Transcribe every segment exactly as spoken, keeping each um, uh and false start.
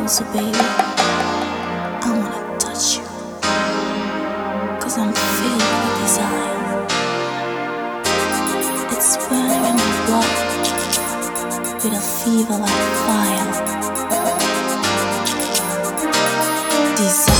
So baby, I wanna touch you, cause I'm filled with desire. It's burning in my blood with a fever like fire. Desire.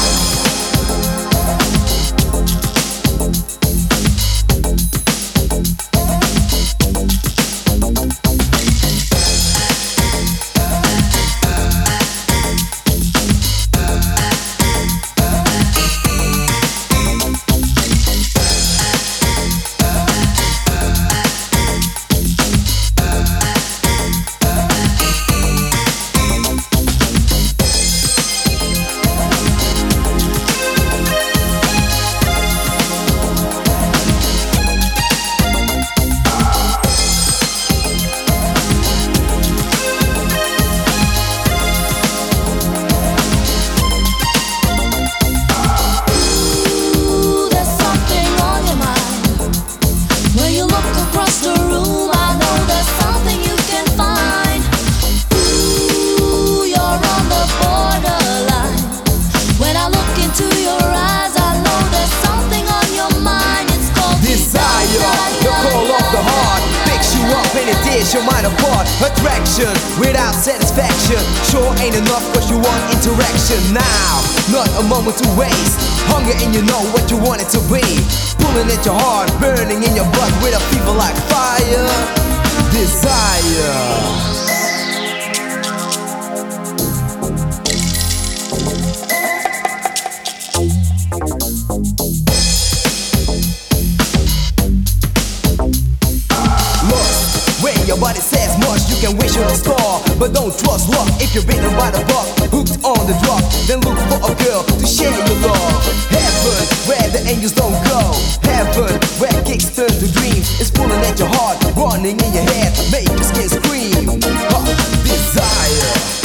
Your mind apart, attraction without satisfaction sure ain't enough cause you want interaction now, not a moment to waste. Hunger and you know what you want it to be, pulling at your heart, burning in your blood with a fever like fire. Desire. Your body says much, you can wish on a star, but don't trust luck if you're bitten by the buck. Hooked on the drug, then look for a girl to share your love. Heaven, where the angels don't go. Heaven, where kicks turn to dreams. It's pulling at your heart, running in your head, make your skin scream. Huh, desire.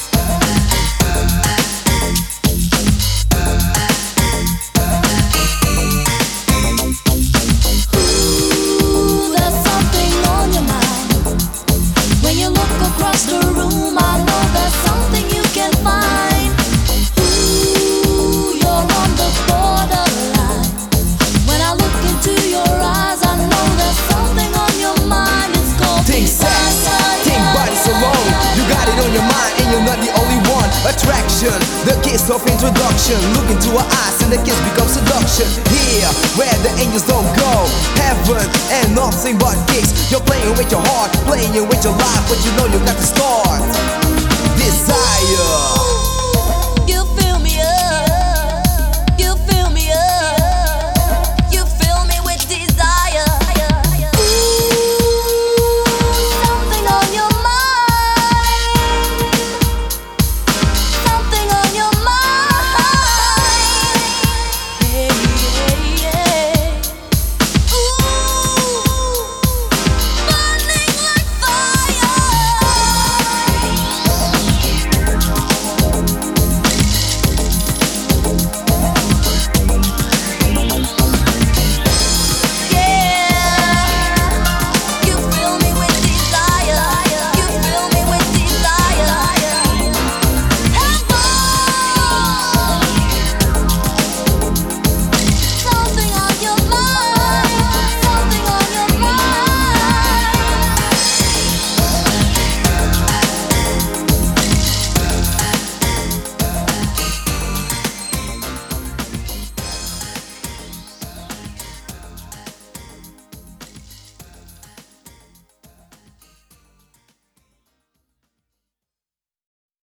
Attraction, the kiss of introduction. Look into her eyes and the kiss becomes seduction. Here, where the angels don't go. Heaven and nothing but kicks. You're playing with your heart, playing with your life, but you know you got to start. Desire.